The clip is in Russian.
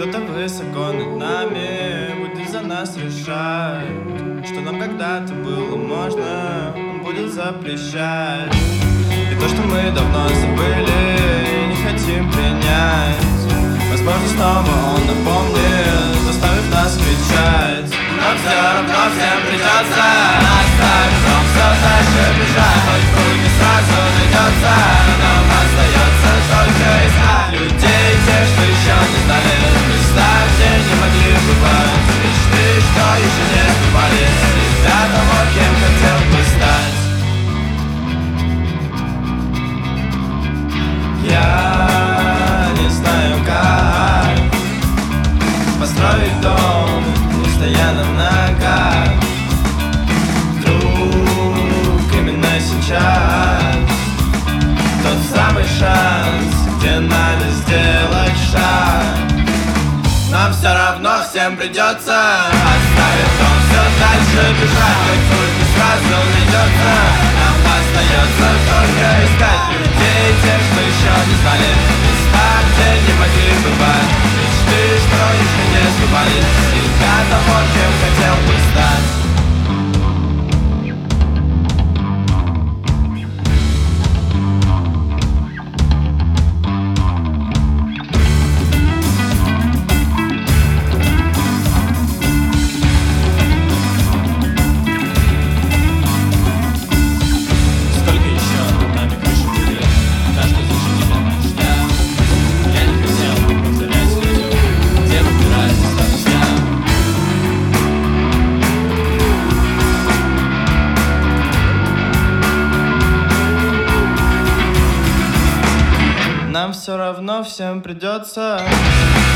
Кто-то высоко над нами будет за нас решать, что нам когда-то было можно, он будет запрещать. И то, что мы давно забыли, не хотим принять, возможно, снова он напомнит, заставив нас кричать. Но все равно всем придется оставить, но все дальше бежать, хоть путь не сразу найдется. Нам остается только искать людей, тех, что еще не знали места, где не могли бывать, мечты, что еще не сбывались, для того, кем хотел бы стать. Я не знаю, как построить дом, не стоя на ногах. Вдруг именно сейчас тот самый шанс, где надо сделать шаг. Нам все равно всем придется оставить дом, все дальше бежать, хоть путь не сразу найдется. Нам остается только искать людей, тех, что еще не знали места, где не могли бывать, мечты, что еще не сбывались, и для того, кем хотел бы стать. Нам все равно всем придется